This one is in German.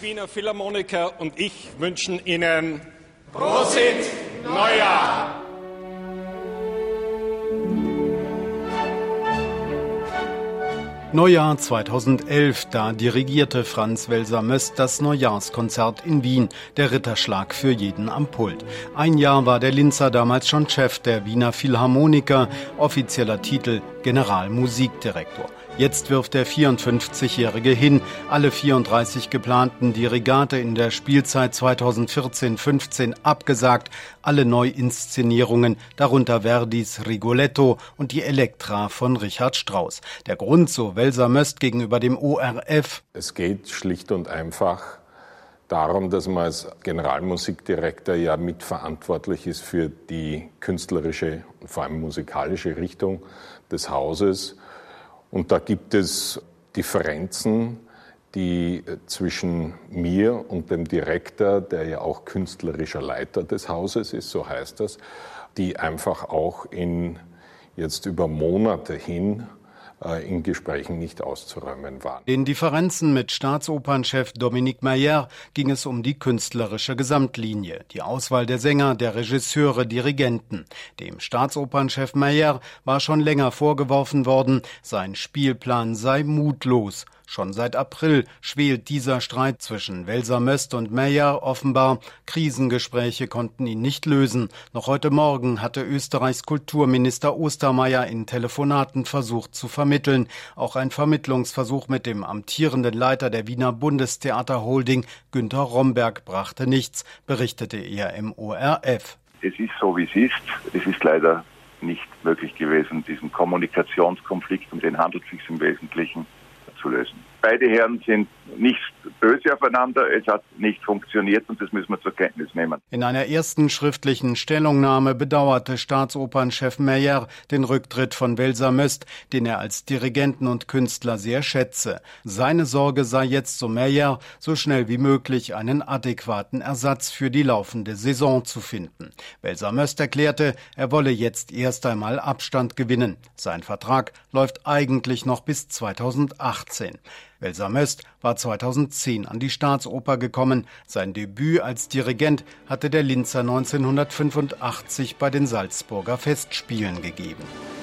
Die Wiener Philharmoniker und ich wünschen Ihnen Prosit Neujahr! Neujahr 2011, da dirigierte Franz Welser-Möst das Neujahrskonzert in Wien, der Ritterschlag für jeden am Pult. Ein Jahr war der Linzer damals schon Chef der Wiener Philharmoniker, offizieller Titel Generalmusikdirektor. Jetzt wirft der 54-Jährige hin, alle 34 geplanten Dirigate in der Spielzeit 2014-15 abgesagt, alle Neuinszenierungen, darunter Verdis Rigoletto und die Elektra von Richard Strauss. Der Grund, so Welser-Möst gegenüber dem ORF: Es geht schlicht und einfach darum, dass man als Generalmusikdirektor ja mitverantwortlich ist für die künstlerische und vor allem musikalische Richtung des Hauses. Und da gibt es Differenzen, die zwischen mir und dem Direktor, der ja auch künstlerischer Leiter des Hauses ist, so heißt das, die einfach auch jetzt über Monate hin in Gesprächen nicht auszuräumen waren. Den Differenzen mit Staatsopernchef Dominique Mayer ging es um die künstlerische Gesamtlinie, die Auswahl der Sänger, der Regisseure, Dirigenten. Dem Staatsopernchef Mayer war schon länger vorgeworfen worden, sein Spielplan sei mutlos. Schon seit April schwelt dieser Streit zwischen Welser-Möst und Mayer offenbar. Krisengespräche konnten ihn nicht lösen. Noch heute Morgen hatte Österreichs Kulturminister Ostermayr in Telefonaten versucht zu vermitteln. Auch ein Vermittlungsversuch mit dem amtierenden Leiter der Wiener Bundestheater Holding, Günter Romberg, brachte nichts, berichtete er im ORF. Es ist so, wie es ist. Es ist leider nicht möglich gewesen, diesen Kommunikationskonflikt, um den handelt es sich im Wesentlichen, zu lösen. Beide Herren sind nicht böse aufeinander, es hat nicht funktioniert und das müssen wir zur Kenntnis nehmen. In einer ersten schriftlichen Stellungnahme bedauerte Staatsopernchef Mayer den Rücktritt von Welser-Möst, den er als Dirigenten und Künstler sehr schätze. Seine Sorge sei jetzt, so Mayer, so schnell wie möglich einen adäquaten Ersatz für die laufende Saison zu finden. Welser-Möst erklärte, er wolle jetzt erst einmal Abstand gewinnen. Sein Vertrag läuft eigentlich noch bis 2018. Welser-Möst war 2010 an die Staatsoper gekommen. Sein Debüt als Dirigent hatte der Linzer 1985 bei den Salzburger Festspielen gegeben.